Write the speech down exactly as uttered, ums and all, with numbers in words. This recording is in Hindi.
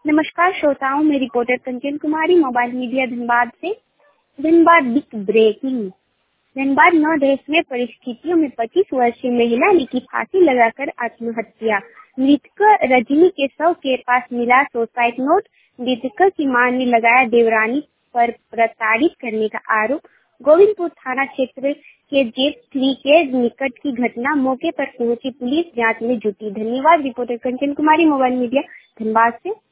नमस्कार श्रोताओं, मैं reporter Kanchan Kumari, mobile media Dhanbad से। Dhanbad big breaking. धनबाद नौ देशव्य परिस्थितियों में पच्चीस वर्षीय महिला ने की फांसी लगाकर आत्महत्या। मृतक रजनी के शव के पास मिला सुसाइड नोट। मृतक की मां ने लगाया देवरानी पर प्रताड़ित करने का आरोप। गोविंदपुर थाना क्षेत्र के जेट थ्री के निकट की घटना। मौके पर पहुंची पुलिस जांच में जुटी। धन्यवाद। Reporter Kanchan Kumari, mobile media Dhanbad से।